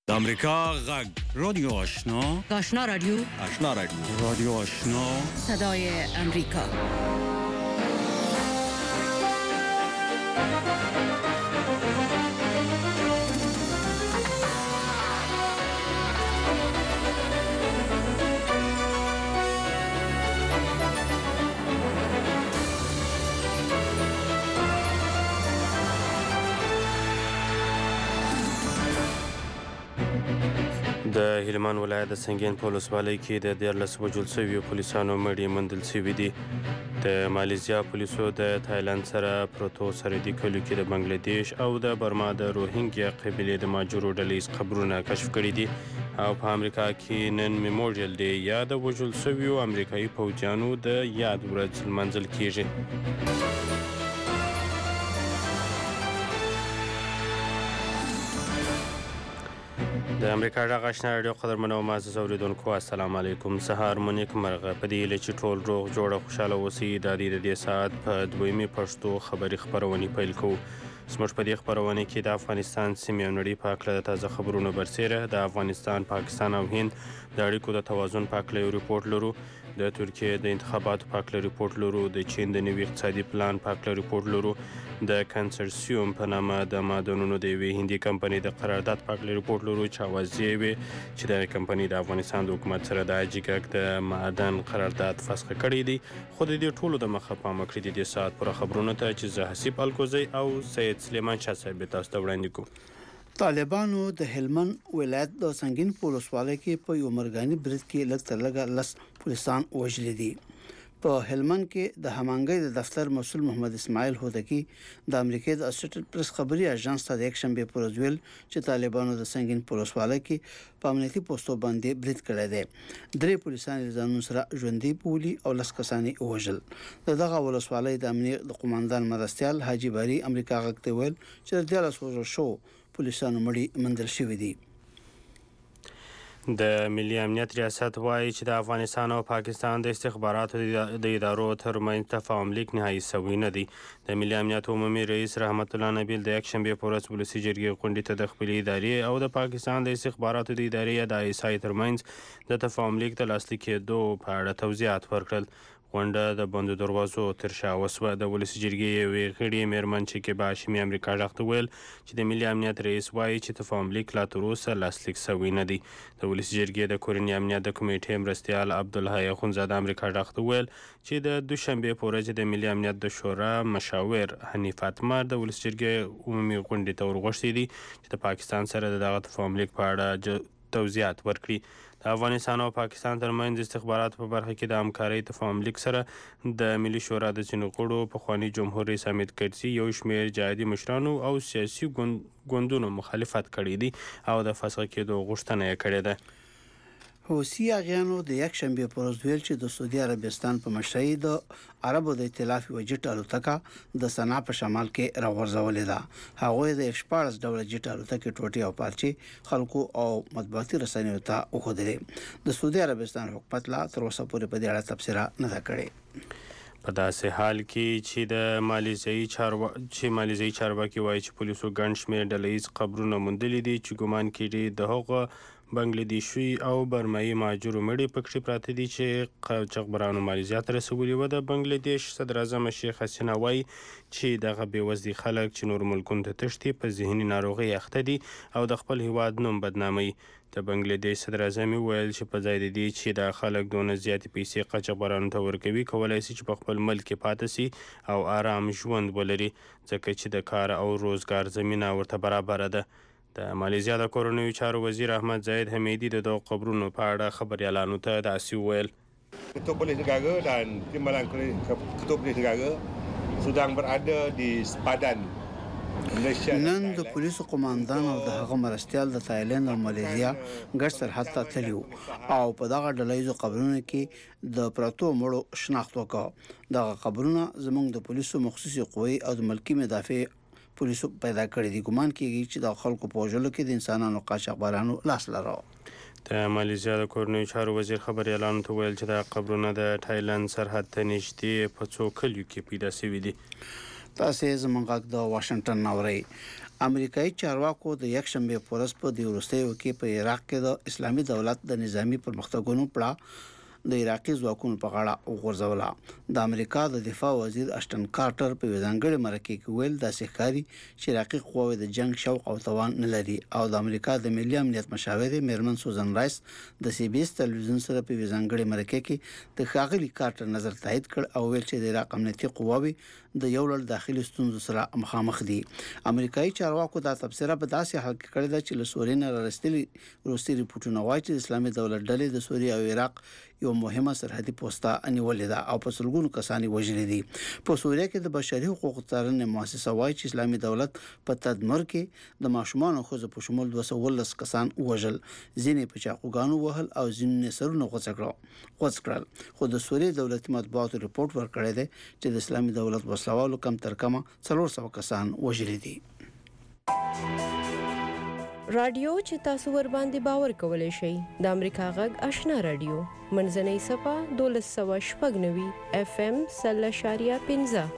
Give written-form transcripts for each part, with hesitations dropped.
د امریکا غږ رادیو آشنا آشنا رادیو رادیو آشنا صدای امریکا. د هلمند ولایت د سنګین په ولسوالۍ کې د 14 وژل شویو پولیسانو مړي موندل شوي دي. د مالیزیا پولیسو د تایلند سره پرتو سرحدي کلیو کې د بنګلادیش او د برما د روهینګیا قبیلې د ماجرو ډلهییز قبرونه کشف کړي دي او په امریکا کې نن میموریل ډے یا د وژل شویو امریکایي پوځیانو د یاد ورځ لمانځل کیږي. د امریکا غږ آشنا رادیو قدرمنو معزز اوریدونکو السلام علیکم. سهار مو نیک مرغه. په دې هیله چې ټول روغ جوړه خوشحاله اوسئ. د دې ساعت په دویمې پښتو خبري خپرونې پیل کوو. زموږ په دې خپرونه کې د افغانستان سیمې او نړۍ په هکله د تازه خبرونو برسیره، د افغانستان، پاکستان او هند د اړیکو د توازن په هکله یو ریپورټ لرو، د ترکیې د انتخاباتو په هکله ریپورټ لرو، د چین د نوي اقتصادي پلان په هکله ریپورټ لرو، د کنسرسیوم په نامه د معدنونو د یوې هندي کمپنۍ د قرارداد په هکله ریپورټ لرو چې اوازې وې چې د کمپنۍ د افغانستان د حکومت سره د اجیګک د معدن قرارداد فسخ کړی دی. خو د دې ټولو د مخه پام وکړئ د دې ساعت پوره خبرونو ته چې زه حسیب الکوزی او سید سلیمان شاه صاحب تاسو ته وړاندې کوم. طالبانو د هلمند ولایت د سنگین په ولسوالۍ کې په یو مرګاني برید کې لږ تر لږه 10 پولیسان وژل دي. په هلمند کې د همنګۍ د دفتر مسؤل محمد اسماعیل هودکی د امریکای د اسوسییټډ پریس خبري اژانس ته د یک شنبه پر ورځ ویل چې طالبانو د سنگین په ولسوالۍ کې په امنیتي پوسټو باندې برید کړی دی. 3 پولیسان ځانونو سره ژوندۍ پولي او 10 کسان وژل. دغه ولسوالۍ د امنیت د قوماندان مرستيال حاجی باری امریکا غږ ویل چې د 14 وژل شو پولیسانو مړي موندل شوي دي. د ملي امنیت ریاست وایي چې د افغانستان او پاکستان د استخباراتو د ادارو ترمنځ تفاهم لیک نهایي شوی نه دی. د ملي امنیت عمومي رئیس رحمت الله نبیل د یک شنبې په ورځ ولسي جرګې غونډې ته د خپلې ادارې او د پاکستان د استخباراتو د ادارې یا د ISI ترمنځ د تفاهم لیک د لاسلیک کېدو په اړه توضیحات ورکړل. غونډه د بندو دروازو تر شا وسوه. د ولسي جرګې یوې غړي میرمن شکیبه هاشمي امریکا غږ ته ویل چې د ملي امنیت رئیس وایي چې تفاهم لیک لا تر اوسه لاسلیک شوی نه دی. د ولسي جرګې د کورني امنیت د کمیټې مرستیال عبدالحی اخونزاده امریکا غږ ته ویل چې د دوشنبې په ورځ د ملي امنیت د شورا مشاور حنیف اتمر د ولسي جرګې عمومي غونډې ته ورغوښتي دي چې د پاکستان سره دغه تفاهم لیک په اړه توضیحات ورکړي. د افغانستان او پاکستان ترمنځ استخباراتو په برخه کې د همکارۍ تفاهم لیک سره د ملي شورا د ځینو غړو پخواني جمهور رئیس حامد کرزي یو شمېر جهادي مشرانو او سیاسي ګوندونو مخالفت کړی دی او د فسخ کېدو غوښتنه یې کړې ده. حوثي اغیانو د یک شنبه پر ورځ ویل چې د سعودي عربستان په مشرۍ د عربو د ائتلاف یو جټ الوتکه د صنعا په شمال کې راغورځولې ده. هغوی د 14 ډوله جټ الوتکې ټوټې او پارچې خلکو او مطبوعاتي رسنیو ته وښودلې. د سعودي عربستان حکومت لا تر اوسه پورې په دې اړه تبصره نه ده کړې. په داسې حال کې چې د مالیزیایي چارواکي وایي چې پولیسو ګڼ شمېر ډلهییز قبرونه موندلي دي چې ګمان کېږي د هغه بنګلادیشي او برمایي مهاجرو مړي پکې پراته دي چې قاچاقبرانو مالیزیا ته رسولي وه. د بنګلادیش صدر اعظم شیخ حسینه وایي چې دغه بېوزلي خلک چې نور ملکونو ته تښتي په ذهني ناروغۍ اخته دي او د خپل هیواد نوم بدناموي. د بنګلادیش صدر اعظم ویل چې په ځای د دې چې دا خلک دونه زیاتې پیسې قاچاقبرانو ته ورکوي، کولی شي چې په خپل ملک کې پاتې سي او آرام ژوند ولري ځکه چې د کار او روزګار زمینه ورته برابره ده. د مالیزیا د کورنیو چارو وزیر احمد زاید حمیدي د دغو قبرونو په اړه خبریالانو ته داسې وویل. Ketua Polis Negara dan Timbalan Ketua Polis Negara sedang berada di Sepadan. نن د پولیسو قوماندان او د هغه مرستيال د تایلند او مالیزیا ګډ سرحد ته تللی او په دغه ډلهییزو قبرونو کې د پراتو مړو شناخت وکړ. دغه قبرونه زموږ د پولیسو مخصوصي قوې او د ملکی مدافع پولیسو پیدا کړی دي. ګمان کېږي چې د خلکو په وژلو کې د انسانانو قاچاقبرانو لاس لرو. د مالیزیا د کورنیو چارو وزیر خبریالانو ته ویل چې د قبرونه د تایلند سرحد ته نږدې په څو کلیو کې پیدا شوي دي. تاسې زموږ غږ د واشنگټن ناوري. امریکایي چارواکو د یکشنبه په ورځ په د وروستیو کې په عراق کې د اسلامي دولت د نظامی پرمختګونو پړه د عراقي ځواکونو په غاړه وغورځوله. د امریکا د دفاع وزیر اشټن کارټر په ځانګړي مرکه کې ویل د ښکاری چې عراقي قواوې د جنگ شوق او توان نه لري او د امریکا د ملي امنیت مشاور میرمن سوزن رایس د سی بي اس تلویزیون سره په ځانګړي مرکه کې د ښاغلي کارټر نظر تایید کړ او ویل چې د عراق امنیتي قواوې د یو لړ داخلي ستونزو سره مخامخ دي. امریکایي چارواکو دا تبصره په داسې حال کې کړې ده چې له سوري نه راستلي روسي ریپورتونه وايي چې اسلامي دولت ډلې د سوري او عراق یو مهمه سرحدي پوسټه انیولې ده او په سلګونو کسان وژلي دي. په سوریه کې د بشري حقوقو څارنې مؤسسه وايي چې اسلامي دولت په تدمر کې د ماشومان او ښځو په شمول 210 کسان وژل، ځینې په چاقوګانو وهل او ځینې سرونه غوڅ کړل. خو د سوریه دولتي مطبوعاتو ریپورت ورکړی دی چې د اسلامي دولت وسلوالو کم تر کمه 400 کسان وژلي دي. رادیو چې تاسو ور باندې باور کولای شئ د امریکا غږ آشنا رادیو منځنۍ صفه 1290 اف ام 0.15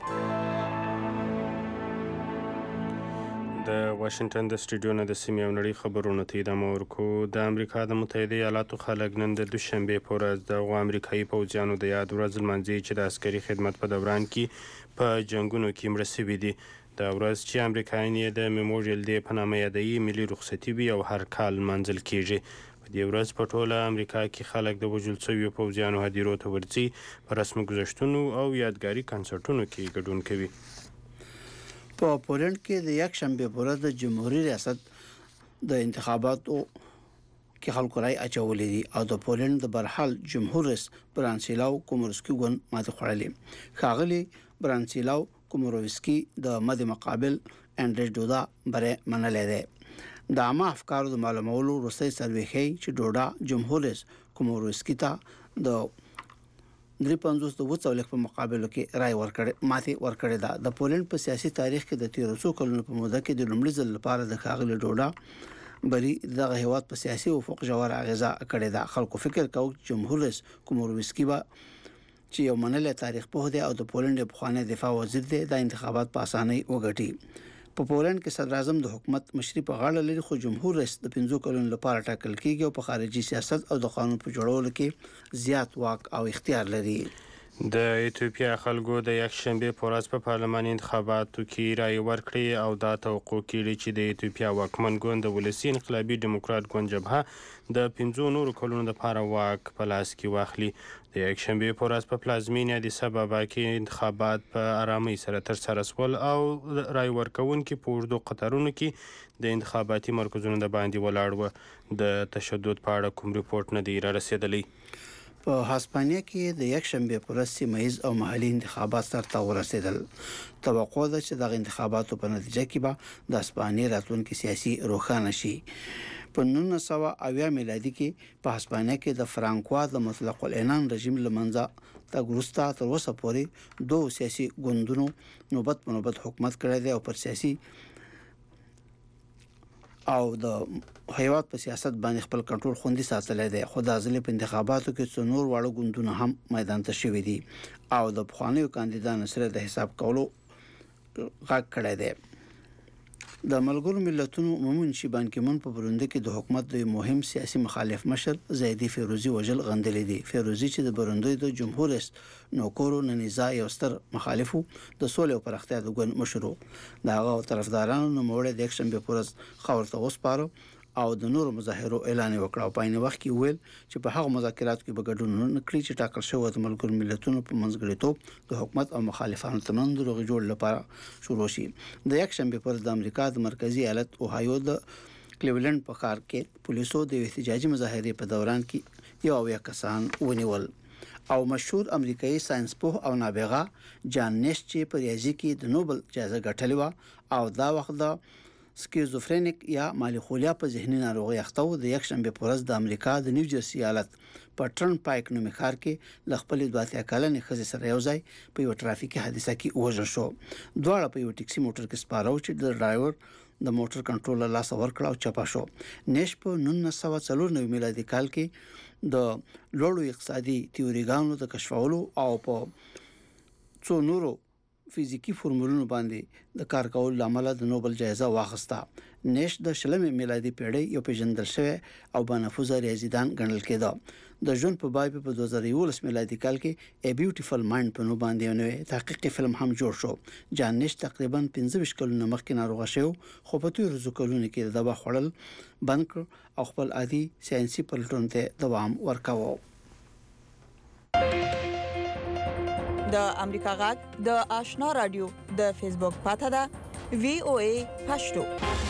د واشنگټن د سټډیو نه د سیمې او نړۍ خبرونو ته ادامه ورکو. د امریکا د متحده ایالاتو خلک نن د دوشنبه په ورځ د امریکایي پوځیانو د یاد ورځ لمانځي چې د عسکري خدمت په دوران کې په جنگونو کې مړه شوي دي. دا ورځ چې امریکایان یې د میموریل ډے په نامه یادوي ملي رخصتي وي او هر کال لمانځل کیږي. په دې ورځ په ټوله امریکا کې خلک د وژل شویو پوځیانو هدیرو ته ورځي، په رسمي ګذشتونو او یادګاري کنسرټونو کې ګډون کوي. په پولند کې د یکشنبه په ورځ د جمهوریت ریاست د انتخاباتو کې خلکو رای اچولې دي او د پولند د برحال جمهور رئیس برانسلاو کومورسکي ګون ماته خړلې. ښاغلي برانسلاو کومورووسکي د مد مقابل انډریس ډودا بره منلې ده. د عامه افکارو د معلومولو وروستي سروې ښيي چې ډوډا جمهور رئیس کومورووسکي ته د 350 په مقابله کې رای ورکړې ده. د پولند په سیاسي تاریخ کې د 1300 کلونو په موده کې د لومړي ځل لپاره د ښاغلي ډوډا بری دغه هیواد په سیاسي افق ژور اغیزه کړې ده. خلکو فکر کاوه چې جمهور رئیس کومورووسکي چې یو منل تاریخ په دی او د پولند په خوانه دفاع وزیر دی د انتخابات په اسانۍ وګټي. په پولند کې صدر اعظم د حکومت مشري په غاړه لري، خو جمهور رئیس د 15 کلونو لپاره ټاکل کیږي او په خارجي سیاست او د قانون په جوړولو کې زیات واک او اختیار لري. د ایتوپیا خلکو د یکشنبه په ورځ په پارلماني انتخاباتو کې رای ورکړي او دا توقع کړي چې د ایتوپیا واکمن ګوند د ولسي انقلابي دیموکرات ګوند جبهه د 15 نورو کلونو لپاره واک په لاس کې واخلي. د یکشنبه په ورځ په پلازمینه د سبا کې انتخابات په آرامۍ سره ترسره شول او رای ورکوونکي په اوږدو قطارونو کې د انتخاباتي مرکزونو د باندې ولاړ و. د تشدد په اړه کوم ریپورت نه دی را رسېدلی. په هسپانیا کې د یکشنبه په ورځ سیمه‌ایز او محلي انتخابات سرته ورسېدل. توقع ده چې دغه انتخاباتو په نتیجه کې به د هسپانیا راتلونکي سیاسي روښانه شي. په 1980 میلادي کې په هسپانیا کې د فرانکوا د مطلق العنان رژیم لمنځه تګ وروسته تر اوسه پورې دوه سیاسي ګوندونو نوبت په نوبت حکومت کړی دی او پر سیاسي او د هیواد په سیاست باندې خپل کنټرول خوندي ساتلی دی. خو د ځلې په انتخاباتو کې څو نور واړه ګوندونه هم میدان ته شوي دي او د پخوانیو کاندیدانو سره د حساب کولو غږ کړی دی. د ملګرو ملتونو عمومي منشي بان کی مون په بروندي کې د حکومت د مهم سیاسي مخالف مشر زیدی فیروزی وژل غندلې دي. فیروزی چې د بروندي د جمهور رئیس نوکورو ننیزا یو ستر مخالفو د سولې او پرختیا د ګوند مشرو دغه طرفدارانو نوموړی د اکشن به پورز خاورته وسپارو او د نورو مظاهرو اعلان وکړ او په عین وخت کې ویل چې په هغه مذاکراتو کې به ګډون نه کړي چې ټاکل شوی د ملګرو ملتونو په منځګړیتوب د حکومت او مخالفانو ترمنځ د روغې جوړ لپاره شروع شي. د یکشنبه پر د امریکا د مرکزی ایالت اوهایو د کلیولند په ښار کې پولیسو د احتجاجي مظاهرې په دوران کې یو کسان ونیول او مشهور امریکایي ساينس پوه او نابغه جان نیش چې په ریاضي کې د نوبل جایزه ګټلې و او دا وخت د سکیزوفرینیک یا مالیخولیا په ذهني ناروغي اخته و. د یکشنبه په ورځ د امریکا د نیو جرسي ایالت په ټرن پایک نومي ښار کې ل خپل 2 کلنې ښځې سره یو ځای په یو ټرافیکي حادثه کې وژل شو. دواړه په یو ټیکسي موټر کې سپاره و چې د ډرایور د موټر کنټرول له لاسه ورکړ او چپا شو. نیش په 1994 میلادي کال کې د لوړو اقتصادي تیوریګانو د کشفولو او په څو نورو فزیکی فورمولونو باندې د کار کول لامل د نوبل جایزه واخیسته نیش د شلمې میلادي پیړۍ یو پیژندل شوی او بنفوذ ریاضیدان ګڼل کېده د ژوند په بای په 2011 میلادي کال کې ا بیوټیفل مایند په نوم باندې نوې تحقیقي فلم هم جوړ شو جان نیش تقریبا 15 کلونه مخکې ناروغه شو خو په تیر ځکهونه کې د دوا خړل بند کړ او خپل عادي ساينسي پلټون ته دوام ورکاوه د امریکا غږ د آشنا رادیو د فیسبوک پاته ده VOA پښتو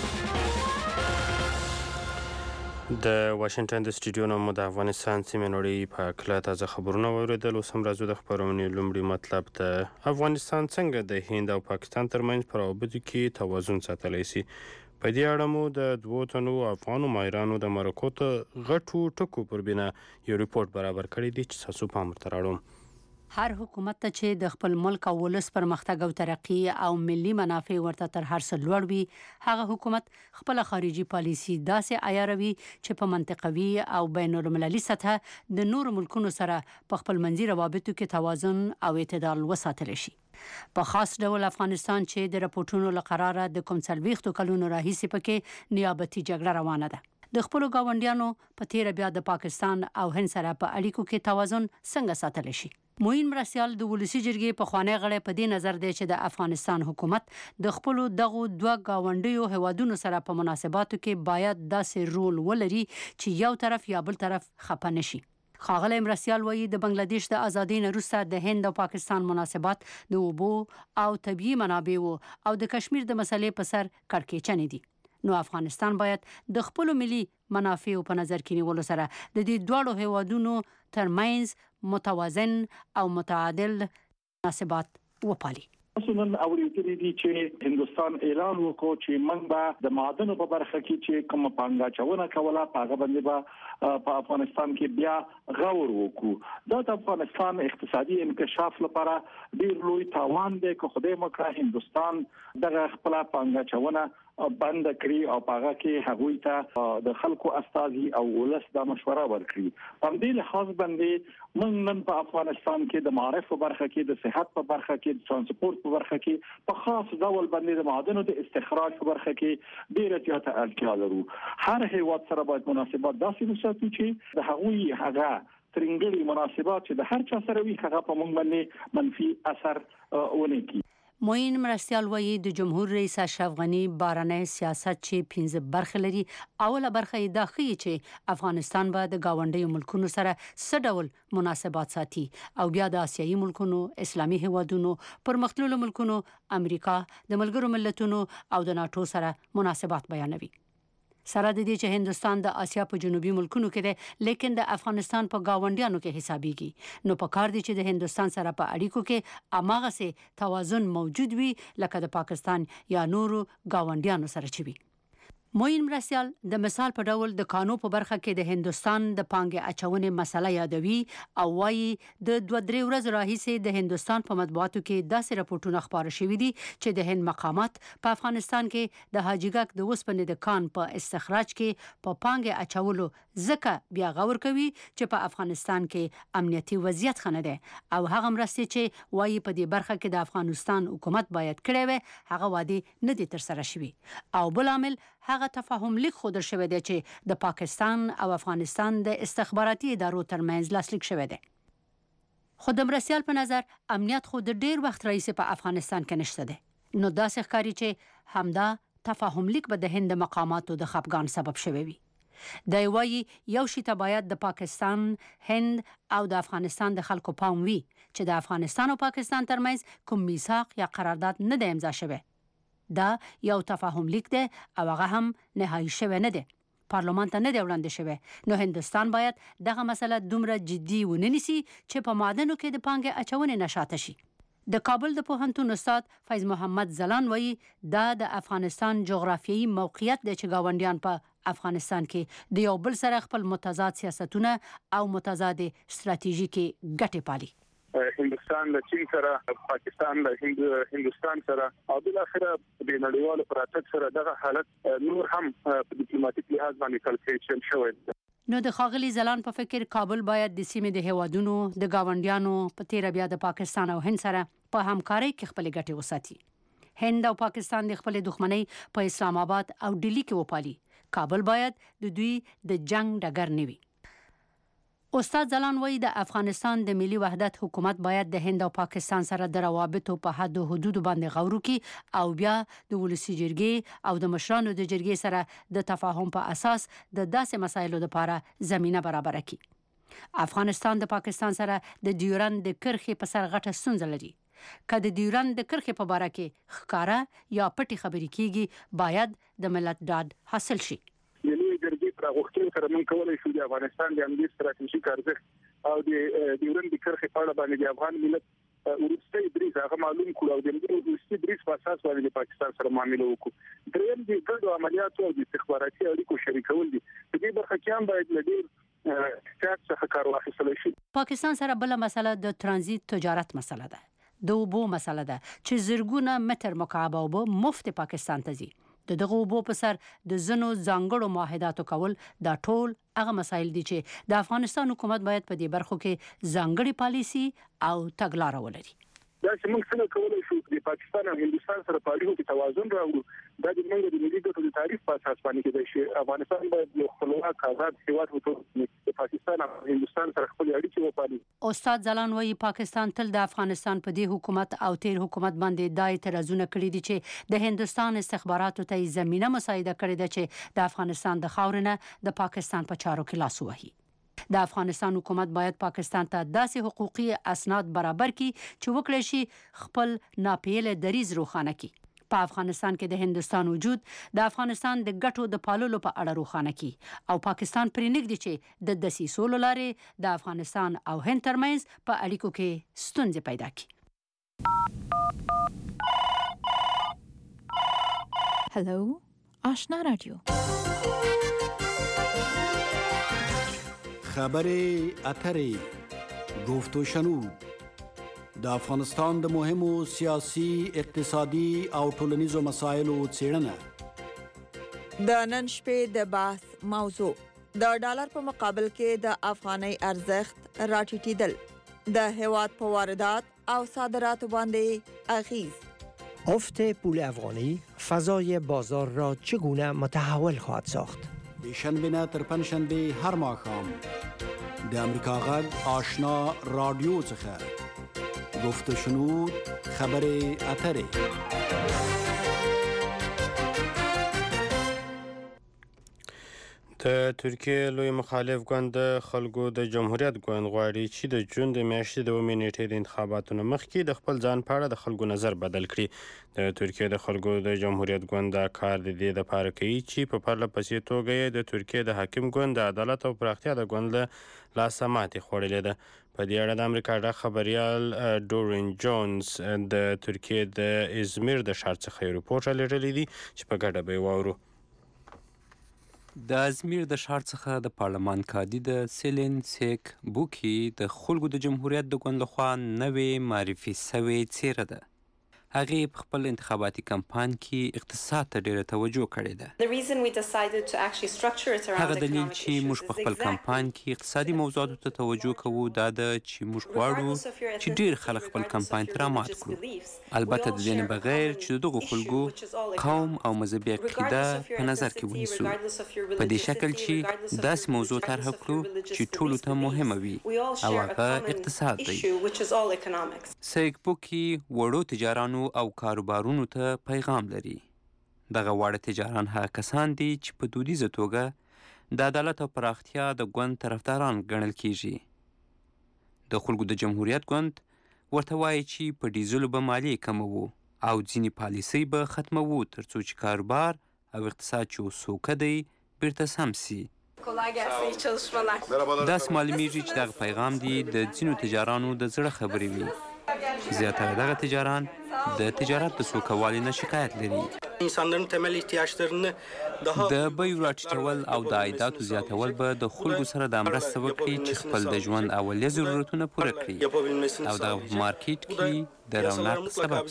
د واشنگټن د سټډیو نوم د افغانستان سیمې نړۍ په کله تازه خبرونه اوریدل اوس هم راځو د خبرونې لومړی مطلب ته افغانستان څنګه د هند او پاکستان ترمنځ په روابطو کې توازن ساتلی شي په دې اړه مو د دوو تنو افغانو ماهرانو د مرکو ته غټو ټکو پر بنا یو ریپورت برابر کړی دی چې تاسو پام ورته راوړم هر حکومت ته چې د خپل ملک او ولس پرمختګ او ترقی او ملي منافع ورته تر هر څه لوړ وي هغه حکومت خپل خارجي پالیسي داسې عیاروي چې په منطقوي او بین المللي سطح د نور ملکونو سره په خپل منځي روابطو کې توازن او اعتدال وساتل شي په خاص ډول افغانستان چې د راپورټونو لقراره د کوم 40 کلونو راهیسې پکې نیابتي جګړه روانه ده د خپل گاونډیانو په تیر بیا د پاکستان او هند سره په اړیکو کې توازن څنګه ساتل شي موین مرسیال د ولسی جرګې په خوانی غړې په دې نظر دی چې د افغانستان حکومت د خپل دغه دوه گاونډیو هوادونو سره په مناسباتو کې باید داسې رول ولري چې یو طرف یا بل طرف خپه نشي خاغله مرسیال وایي د بنگلاديش د ازادۍ نه وروسته د هند او پاکستان مناسبات د اوبو او طبيعي منابعو او د کشمیر د مسلې په سر کړکېچنې دي نو افغانستان باید د خپل ملي منافعو په نظر کې نیولو سره د دې دوه هوادونو ترمنځ متوازن او متعادل مناسبات وپالي اصلا اوریدلی دي چې هندستان اعلان وکړ چې موږ به د معادنو په برخه کې چې کوم پانګه چونه کوله هغه باندې به په افغانستان کې بیا غور وکړو دا د افغانستان اقتصادي انکشاف لپاره ډیر لوی تاوان دی که خدای مکړه هندستان دغه خپل پانګه چونه بند کړی او هغه کې هغوی ته د خلکو استازي او ولس د مشوره ورکړي په دې لحاظ باندې موږ نن په افغانستان کې د معارف په برخه کې د صحت په برخه کې د ترانسپورت په برخه کې په خاص ډول باندې د معادنو د استخراج په برخه کې ډیره زیاته اړتیا لرو هر هیواد سره باید مناسبات داسې وساتو چې د هغوی هغه ترنګلي مناسبات چې د هر چا سره وي هغه په موږ باندې منفي اثر ونه کوي موین مرستیال وایي د جمهور رئیس اشرف غنی بارنه سیاست چې 15 برخه لري اوله برخه د خي چې افغانستان به د گاونډي ملکونو سره څه ډول مناسبات ساتي او بیا د آسیایي ملکونو اسلامي هیوادونو پرمختللو ملکونو امریکا د ملګرو ملتونو او د ناتو سره مناسبات بیانوي سره د دې چې هندستان د آسیا په جنوبي ملکونو کې دی لیکن د افغانستان په گاونډیانو کې حسابيږي نو په کار دي چې د هندستان سره په اړیکو کې اماغه سه توازن موجود وي لکه د پاکستان یا نورو گاونډیانو سره چوي موین مرسیال د مثال په ډول د قانون په برخه کې د هندستان د پانګې اچونې مسله یادوي او وايي د 2-3 ورځې راهیسې د هندستان په مطبوعاتو کې داسې راپورټونه خبره شوي دي چې د هند مقامات په افغانستان کې د حاجیګک د وسپنې د کان په استخراج کې په پانګې اچولو ځکه بیا غور کوي چې په افغانستان کې امنیتي وضعیت خنه ده او هغه مرستې چې وايي په دې برخه کې د افغانستان حکومت باید کړی وي هغه وادي نه دي تر سره شوي او بل عامل هغه تفاهم لیک خودر شوی دی چې د پاکستان او افغانستان د استخباراتي ادارو ترمنځ لاسلیک شوی دی خو د مرسیال په نظر امنیت خو د ډیر وخت رئیس په افغانستان کې نشته دی نو داسې ښکاري چې همدا تفاهم لیک به د هند مقاماتو د خپګان سبب شوی وي دا وایي یو شی ته باید د پاکستان هند او د افغانستان د خلکو پام وي چې د افغانستان او پاکستان ترمنځ کوم میثاق یا قرارداد نه دی امضا شوی دا یو تفاهم لیک دی او هغه هم نهایی شوی نه دی پارلمان ته نه دی وړاندې شوی نو هندستان باید دغه مسله دومره جدي ونه نیسي چې په معادنو کې د پانګې اچونې نشاته شي د کابل د پوهنتون استاد فیض محمد زلان وایي دا د افغانستان جغرافیایي موقعیت دی چې گاونډیان په افغانستان کې د یو بل سره خپل متضاد سیاستونه او متضاد ستراتیژیکي ګټې پالي هندستان له چین سره پاکستان له هندستان سره او بل اخره د نړیوالو پراتک سره دغه حالت نور هم په ډیپلوماټیک لحاظ باندې کلکلیشن شوی نو د ښاغلي ځلان په فکر کابل باید د سیمې د هیوادونو د گاونډیانو په تیر بیا د پاکستان او هند سره په همکارۍ کې خپل ګټې وساتي. هند او پاکستان د خپل دښمنۍ په اسلام آباد او ډیلی کې وپالي. کابل باید د دوی د جنگ ډګر نه وي. استاد ځلان وایي د افغانستان د ملي وحدت حکومت باید د هند او پاکستان سره د روابطو په حد او حدود باندې غور وکړي او بیا د ولسي جرګې او د مشرانو د جرګې سره د تفاهم په اساس د داسې مسایلو لپاره زمينه برابر کړي. افغانستان د پاکستان سره د ډیورند د کرښې په سر غټه ستونزه لري. که د ډیورند د کرښې په باره کې ښکاره یا پټي خبرې کیږي باید د ملت ډاډ حاصل شي. غوښتل سره موږ کولای شو د افغانستان د امنیت ستراتیژیک ارزښت او د ډیورند کرښې په اړه باندې د افغان ملت ورستي دریس هغه معلوم کړو او د ورستي دریس په اساس باندې د پاکستان سره معامله وکړو. دریم د ګډو عملیاتو او د استخباراتي اړیکو شریکول دي. په دې برخه کې هم باید لږ احتیاط څخه کار واخیستل شي. پاکستان سره بل مسله د ترانزیت تجارت مسله ده. د اوبو مسله ده چې زرګونه متر مکعب اوبه مفت پاکستان ته ځي. دغه اوبو په سر د زنو ځانګړو معاهداتو کول دا ټول هغه مسایل دي چې د افغانستان حکومت باید په دې برخو کې ځانګړي پالیسي او تګلارې ولري. دا چې موږ څنګه کولای شو د پاکستان او هندستان سره په اړیکو کې توازن راوړو دا د موږ د ملي ګټو د تعریف په اساس باندې کېدای شي. افغانستان باید یو خپلواک آزاد هیواد وټاکي چې پاکستان او هندستان سره خپل اړیکې وپالي. استاد ځلان وایي پاکستان تل د افغانستان په دې حکومت او تیر حکومت باندې دا اعتراضونه کړي دي چې د هندستان استخباراتو ته زمينه مساعده کړې ده چې د افغانستان د خاورنه د پاکستان په چارو کې لاس وهي. د افغانستان حکومت باید پاکستان ته داسې حقوقي اسناد برابر کړي چې وکړي شي خپل ناپیل دریز روښانه کړي. په افغانستان کې د هندستان وجود د افغانستان د ګټو د پاللو په اړه روښانه کړي او پاکستان پرې نږدې چې د دسیسو له لارې د افغانستان او هند ترمنځ په اړیکو کې ستونزې پیدا کړي. هلو آشنا رادیو خبری اتری گفت و شنود د افغانستان د مهمو سیاسي اقتصادي او ټولنیزو مسایلو څېړنه. د نن شپې د بحث موضوع د ډالر په مقابل کې د افغانۍ ارزښت راټیټېدل، د هیواد په واردات او صادراتو باندې اغیز. افت پول افغانی فضای بازار را چگونه متحول خواهد ساخت؟ شنبه نه تر پنجشنبه هر ماښام د امریکا غږ آشنا رادیو څخه گفت و شنود خبری اتری. د ترکیه لوی مخالف ګوند د خلکو د جمهوریت ګوند غواړي چې د جون د میاشتې د 2 نیټې د انتخاباتو مخکې د خپل ځان په اړه د خلکو نظر بدل کړي. د ترکیه د خلکو د جمهوریت ګوند دا کار د دې لپاره کوي چې په پرله پسې توګه یې د ترکیه د حاکم ګوند د عدالت او پراختیا د ګوند له لاسه ماتې خوړلې ده. په دې اړه د امریکا د خبريال ډورین جونز د ترکیه د ازمیر د ښار څخه یو رپورټ رالیږلی دی چې په ګډه به یې واورو. د ازمیر د ښار څخه د پارلمان کاندید سیلین سیک بوکي د خلکو د جمهوریت د ګوند لخوا نوې معرفي شوې څیره ده. هغې په خپل انتخاباتي کمپاین کې اقتصاد ته ډیره توجه کړې ده. هغه دلیل چې موږ په خپل کمپاین کې اقتصادي موضوعاتو ته توجه کوو دا ده چې موږ غواړو چې ډیر خلک خپل کمپاین ته رامات کړو، البته د دې نه بغیر چې دغه خلکو قوم او مذهبي عقیده په نظر کې ونیسو، په دې شکل چې داسې موضوع طرح کړو چې ټولو ته مهمه وي او هغه اقتصاد دی. سیک بوکي وړو تجارانو او کاروبارونو ته پیغام لري. دغه واړه تجاران هغه کسان دي چې په دودیزه توګه د عدالت او پراختیا د ګوند طرفداران ګڼل کیږي. د خلکو د جمهوریت ګوند ورته وایي چې په ډیزلو به مالیې کموو او ځینې پالیسۍ به ختموو تر څو چې کاروبار او اقتصاد چې سوکه دی بیرته سم سي. داسې معلومیږي چې دغه پیغام دی د ځینو تجارانو د زړه خبرې وي. زیاتره دغه تجاران د تجارت د سوکوالي نه شکایت لري. د بیو راټیټول او د عایداتو زیاتول به د خلکو سره د مرسته وکړي چې خپل د ژوند اولیه ضرورتونه پوره کړي او دغه مارکیټ کې د رونق سبب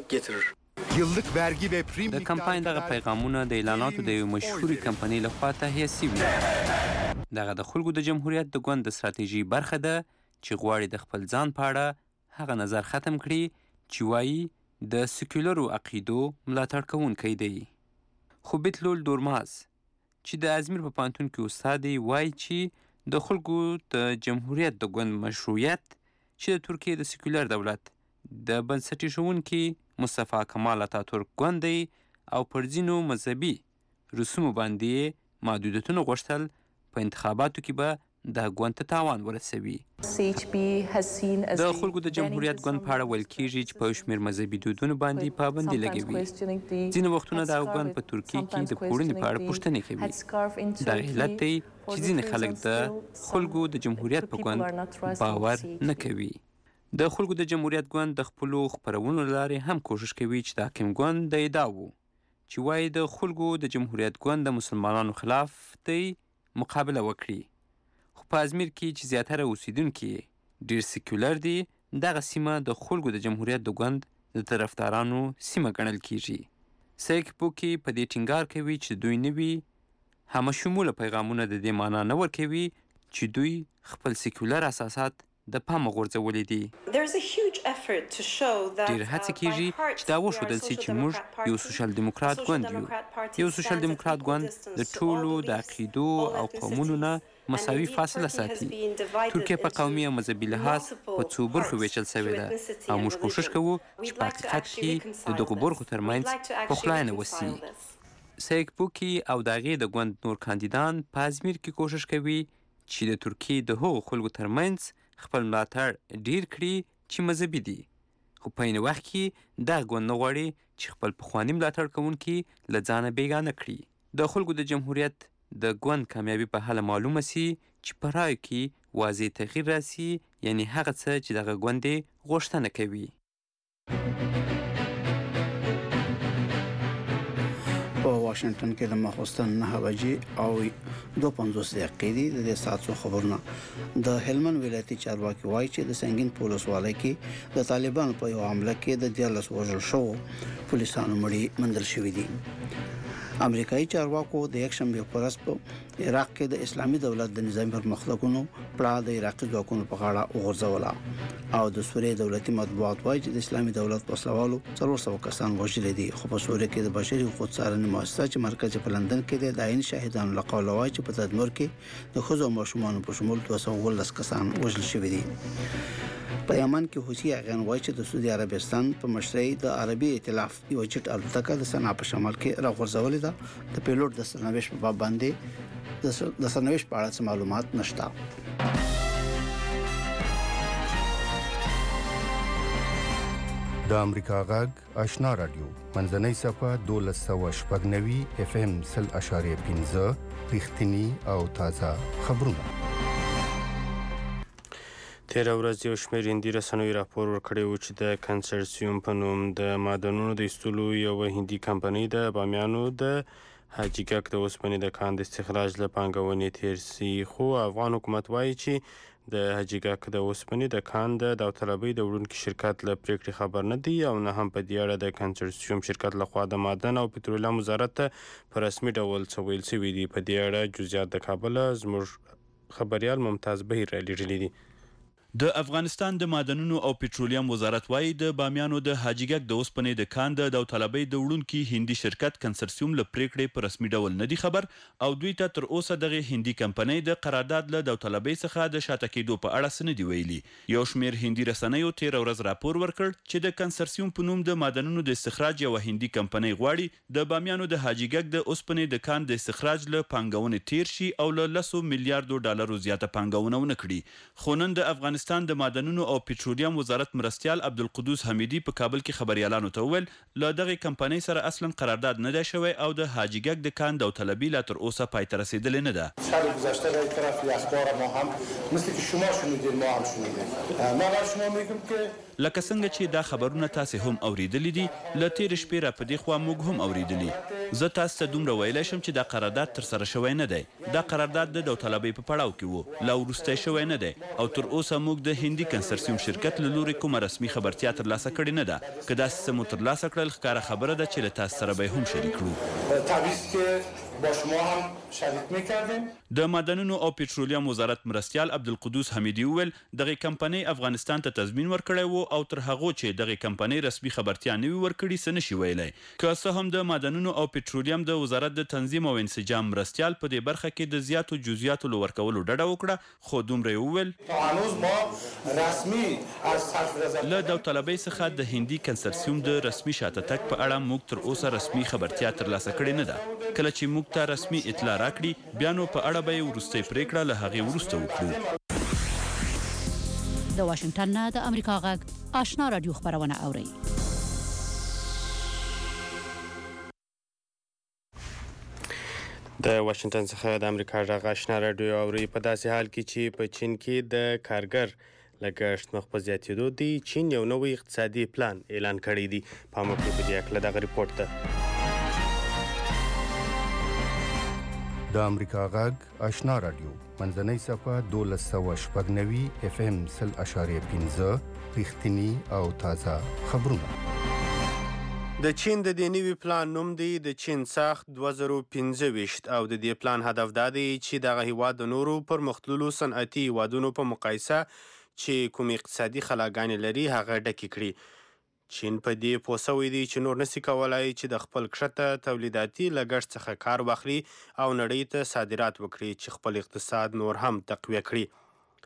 شي. د کمپاین دغه پیغامونه د اعلاناتو د یو مشهوري کمپنۍ لخوا تهیه شوي. دغه د خلکو د جمهوریت د ګوند د ستراتیژي برخه ده چې غواړي د خپل ځان په اړه هغه نظر ختم کړي چې وایي د سیکولرو عقیدو ملاتړ کوونکی دی. خو بیتلول دورماز چې د ازمیر په پوهنتون کې استاد دی وایي چې د خلکو د جمهوریت د ګوند مشروعیت چې د ترکیې د سیکولر دولت د بنسټ ایښودونکي مصطفی کمال اتاتورک ګوند دی او پر ځینو مذهبي رسومو باندې محدودیتونه غوښتل په انتخاباتو کې به د ګوند ته تاوان ورسوي. د خلکو د جمهوریت ګوند په اړه ویل کېږي چې په یو شمېر مذهبي دودونو باندې پابندي لګوي. ځینې وختونه دغه ګوند په ترکیې کې د کورنۍ په اړه پوښتنې کوي. دغه علت دی چې ځینې خلک د خلکو د جمهوریت په ګوند باور نه کوي. د خلکو د جمهوریت ګوند د خپلو خپرونو له لارې هم کوښښ کوي چې د حاکم ګوند د ادعاو چې وایي د خلکو د جمهوریت ګوند د مسلمانانو خلاف دی مقابله وکړي. خو په ازمیر کې چې زیاتره اوسیدونکي ډېر سیکولر دي، دغه سیمه د خلکو د جمهوریت د ګوند د طرفدارانو سیمه ګڼل کیږي. سیک پوکي په دې ټینګار کوي چې دوی نوي همه شموله پیغامونه د دې معنا نه ورکوي چې دوی خپل سیکولر اساسات د پامه غورځولي دي. ډېر هڅې کېږي چې دا وښودل سي چې موږ یو سوشل دیموکرات ګوند یو. یو سوشل دیموکرات ګوند د ټولو د عقیدو او قومونو نه مساوي فاصله ساتي. ترکیه په قومي او مذهبي لحاظ په څو برخو ویشل سوې ده او موږ کوښښ کوو چې په حقیقت کې د دغو برخو ترمنځ پخلاینه وسي. سیک پوکي او د هغې د ګوند نور کاندیدان په ازمیر کې کوښښ کوي چې د ترکیې د هغو خلکو ترمنځ خپل ملاتړ ډیر کړي چې مذهبي دي. خو په عین وخت کې دغه ګوند نه غواړي چې خپل پخواني ملاتړ کوونکي له ځانه بیګانه کړي. د خلکو د جمهوریت د ګوند کامیابي په حاله معلومه سي چې په رایو کې واضح تغییر راسي، یعنی هغه څه چې دغه ګوند یې غوښتنه کوي. په واشنگټن کې د ماخوستن 9 بجې او 2:50 دقیقې دي. د دې ساعت څو خبرونه د هلمند ولایتي چارواکي وایي چې د سنگین پولسوالۍ کې د طالبانو په یو حمله کې د 14 وژل شوو پولیسانو مړي موندل شوي دي. امریکایي چارواکو د یکشنبه په ورځ په عراق کې د اسلامي دولت د نظام پرمختګونو پړه د عراقي ځواکونو په غاړه وغورځوله او د سوریې دولتي مطبوعات وایي چې د اسلامي دولت په سوالو 400 کسان وژل دي. خو په سوریې کې د بشري حقوقو څارنې مؤسسه چې مرکز په لندن کې د عین شاهدانو له قوله وایي چې په تدمر کې د ښځو او ماشومانو په شمول 210 کسان وژل شوي دي. په یمن کې حوثي اغیان وایي چې د سعودي عربستان په مشرۍ د عربي ائتلاف یو جټ الوتکه د صنعا په شمال کې راغورځولې ده. د پیلوټ د سرنوشت په باب باندې د سرنوشت په اړه معلومات نشته. د امریکا غږ آشنا رادیو منځنۍ صفه 1290 FM 0.5 رښتینی او تازه خبرونه. تیره ورځ یو شمېر هندي رسنیو راپور ورکړی و چې د کنسرسیوم په نوم د معدنونو د ایستلو یوه هندي کمپنۍ د بامیانو د حاجي ګک د اوسپنې د کان د استخراج له پانګونې تېر سي. خو افغان حکومت وایي چې د حاجي ګک د اوسپنې د کان د داوطلبۍ د وړونکي شرکت له پریکړې خبر نه دی او نه هم په دې اړه د کنسرسیوم شرکت لخوا د معدن او پترولیم وزارت ته په رسمي ډول څه ویل شوي دي. په دې اړه جزئیات د کابله زموږ خبریال ممتاز بهیر رالیږلي دي. د افغانستان د معدنونو او پټرولیم وزارت وايي د بامیانو د حاجي ګک د اوسپنې د کان د داوطلبۍ د وړونکي هندي شرکت کنسرسیوم له پریکړې په رسمي ډول نه دی خبر او دوی ته تر اوسه دغه هندي کمپنۍ د قرارداد له داوطلبۍ څخه د شاته کېدو په اړه څه نه دي ویلي. یو شمېر هندي رسنیو تېره ورځ راپور ورکړ چې د کنسرسیوم په نوم د معدنونو د استخراج یوه هندي کمپنۍ غواړي د بامیانو د حاجي ګک د اوسپنې د کان د استخراج له پانګونې تیر شي او له 10 میلیارډو ډالرو زیاته پانګونه ونه کړي. خو نن د افغانستان د معدنونو او پټرولیم وزارت مرستیال عبدالقدوس حمیدي په کابل کې خبريالانو ته وویل له دغه کمپنۍ سره اصلا قرارداد نه دی شوی او د حاجي ګک د کان داوطلبي لا تر اوسه پای ته رسیدلې نه ده. سال گذشته در طرف اخبار ما هم مثل که شما شنیدید ما هم شنیدیم. ما بر شما میگم که لکه څنګه چې دا خبرونه تاسې هم اوریدلی دي له تېرې شپې را په دې خوا موږ هم اوریدلي. زه تاسو ته دومره ویلی شم چې دا قرارداد ترسره شوی نه دی. دا قرارداد د داوطلبۍ په پړاو کې و لا وروستی شوی نه دی او تر اوسه موږ د هندي کنسرسیوم شرکت له لورې کومه رسمي خبرتیا ترلاسه کړې نه ده. که داسې څه مو ترلاسه کړل ښکاره خبره ده چې له تاسو سره به یې هم شریک کړو. تعویض که با شما هم شریک میکردیم. د معدنونو او پټرولیم وزارت مرستیال عبدالقدوس حمیدي وویل دغه کمپنۍ افغانستان ته تضمین ورکړی وو او تر هغو چې دغه کمپنۍ رسمي خبرتیا نه وي ورکړې څه نشي ویلی. که څه هم د معدنونو او پټرولیم د وزارت د تنظیم او انسجام مرستیال په دې برخه کې د زیاتو جزئیاتو له ورکولو ډډه وکړه، خو دومره یې وویل له داوطلبۍ څخه د هندي کنسرسیوم د رسمي شاته تګ په اړه موږ تر اوسه رسمي خبرتیا ترلاسه کړې نه ده. کله چې موږ ته رسمي اطلاع راکړي بیا نو په اړه به یې وروستۍ پریکړه له هغې وروسته وکړو. د واشنگټن نه د امریکا غږ آشنا رادیو خبرونه اوري. د واشنگټن څخه د امریکا غږ آشنا رادیو اوري. په داسې حال کې چې په چین کې د کارګر لګښت مخ په زیاتېدو دی، چین یو نوی اقتصادي پلان اعلان کړی دی. پام وکړئ په دې هکله دغه ریپورټ ته. د امریکا غږ آشنا رادیو منځنۍ صفحه 1290 FM 0.5 رښتینی او تازه خبرونه. د چین د دې نوي پلان نوم دی د چین ساخت 2025 او د دې پلان هدف دا دی چې دغه هیواد د نورو پرمختللو صنعتي هیوادونو په مقایسه چې کوم اقتصادي خلاګانې لري هغه ډکې کړي. چین په دې پوه سوی دی چې نور نسي کولای چې د خپل کښته تولیداتي لګښت څخه کار واخلي او نړۍ ته صادرات وکړي چې خپل اقتصاد نور هم تقویه کړي.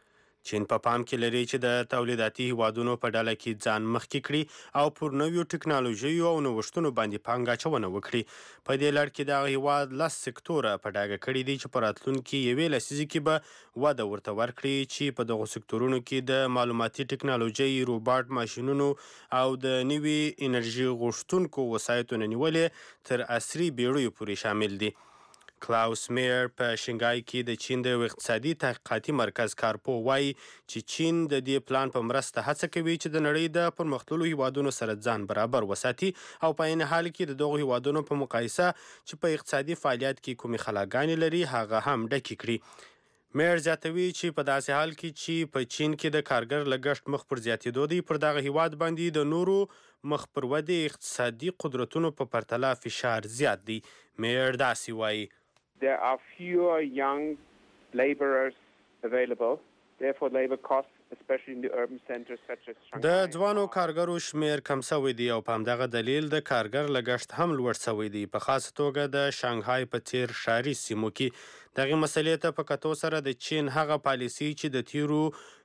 چین په پام کې لري چې د تولیداتي هیوادونو په ډله کې ځان مخکې کړي او پر نویو ټکنالوژیو او نوښتونو باندې پانګه اچونه وکړي. په دې لړ کې دغه هیواد 10 سکتوره په ډاګه کړي دي چې په راتلونکي یوې لسیزې کې به وده ورته ورکړي چې په دغو سکتورونو کې د معلوماتي ټکنالوژۍ، روباټ ماشینونو او د نوي انرژي غوښتونکو وسایطو نه نیولې تر عصري بیړیو پورې شامل دي. کلاوس میر په شنګای کې د چین د اقتصادي تحقیقاتي مرکز کارپو وایي چې چین د دې پلان په مرسته هڅه کوي چې د نړۍ د پرمختللو هیوادونو سره ځان برابر وساتي او په عین حال کې د دغو هیوادونو په مقایسه چې په اقتصادي فعالیت کې کومې خلاګانې لري هغه هم ډکې کړي. میر زیاتوي چې په داسې حال کې چې په چین کې د کارګر لګښت مخ پر زیاتېدو دی، پر دغه هیواد باندې د نورو مخ پر ودې اقتصادي قدرتونو په پرتله فشار زیات دی. میر داسې وایي There are fewer young laborers available. Therefore, labor costs, especially in the urban centers such as Shanghai. د ځوانو کارګرو شمیر کم شوی دی او په همدغه دلیل د کارګر لګښت هم لوړ شوی دی، په خاص توګه د شانګهای په څیر ښاري سیمو کې. دغه مسلې ته په کتو سره د چین هغه پالیسي چې د تیرو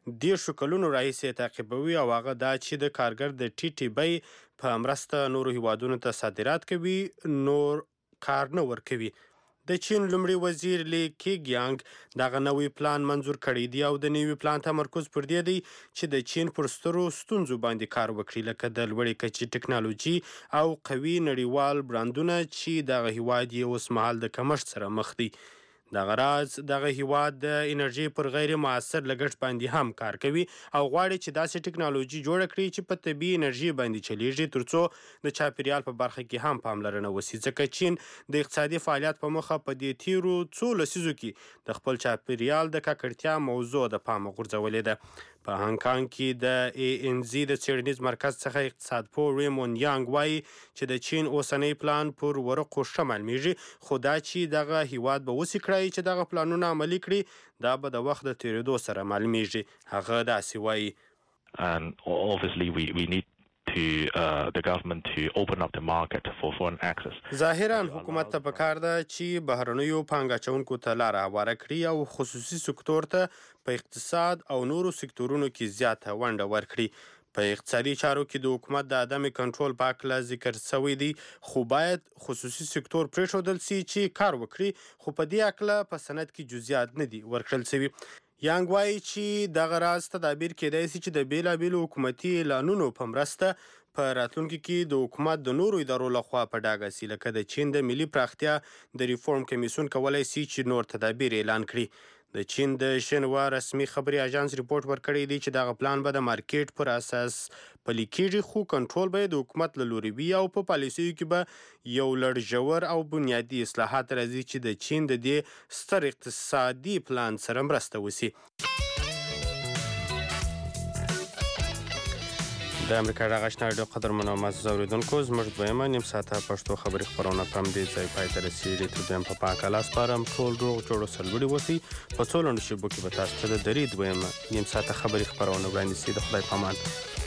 10 کلونو راهیسې تعقیبوي او هغه دا چې د کارګر د ټیټې بیې په مرسته نورو هیوادونو ته صادرات کوي، نور کار نه ورکوي. د چین لومړي وزیر لی کیګیانګ دغه نوی پلان منظور کړی دی او د نوي پلان تمرکز پر دې دی چې د چین پر سترو ستونزو باندې کار وکړي، لکه د لوړې کچې ټکنالوژي او قوي نړیوال برانډونه چې دغه هیواد یې اوس مهال د کمښت سره مخ دی. دغه راز دغه هیواد د انرژي پر غیر مؤثر لګښت باندې هم کار کوي او غواړي چې داسې ټکنالوژي جوړه کړي چې په طبیعي انرژي باندې چلیږي، ترڅو د چاپیریال په برخه کې هم پاملرنه وشي، ځکه چین د اقتصادي فعالیت په موخه په دې تیرو څو لسیزو کې د خپل چاپیریال د ککړتیا موضوع د پامه غورځولې ده. په هانګ کانګ کې د ANC د څیړنیز مرکز څخه اقتصادپوه ریمون یانګ وایي چې د چین اوسنی پلان پر ورقو ښه معلومیږي، خو دا چې دغه هیواد به وسې کړی چې دغه پلانونه عملي کړي دا به د وخت د تیریدو سره معلومیږي. هغه داسې وایي And obviously we need the government to open up the market for foreign access. ظاهراً حکومت ته پکار ده چې بهرنیو پانګه اچونکو ته لاره هواره کړي او خصوصي سکتور ته په اقتصاد او نورو سکتورونو کې زیاته ونډه ورکړي. په اقتصادي چارو کې د حکومت د عدم کنټرول په هکله ذکر شوی دی، خو باید خصوصي سکتور پرېښودل سي چې کار وکړي، خو په دې هکله په سند کې جزئیات نه دي ورکړل شوي. یانګ وایي چې دغه راز تدابیر کېدای شي چې د بیلابیلو حکومتي اعلانونو په مرسته په راتلونکي کې د حکومت د نورو ادارو لخوا په ډاګه سي، لکه د چین د ملي پراختیا د ریفورم کمیسیون کولی سي چې نور تدابیر اعلان کړي. د چین د شنوا رسمي خبري اژانس ریپورت ورکړی دی چې دغه پلان به د مارکیټ پر اساس پلي کېږي، خو کنټرول به د حکومت له لوري وي او په پالیسیو کې به یو لړ ژور او بنیادي اصلاحات راځي چې د چین د دې ستر اقتصادي پلان سره مرسته وشي. د امریکا د غږ رادیو قدرمنو او معزز اوریدونکو زموږ دویمه نیم ساعته پښتو خبري خبرونه په همدې ځای پای ته رسېږي. تر دویم په پاکه لاس سپارم. ټول روغ جوړ او سرلوړي اوسئ. په څو لنډو شېبو کې به تاسو ته د درې دویمه نیم ساعته خبري خبرونه وړاندې شي. د خدای په امان.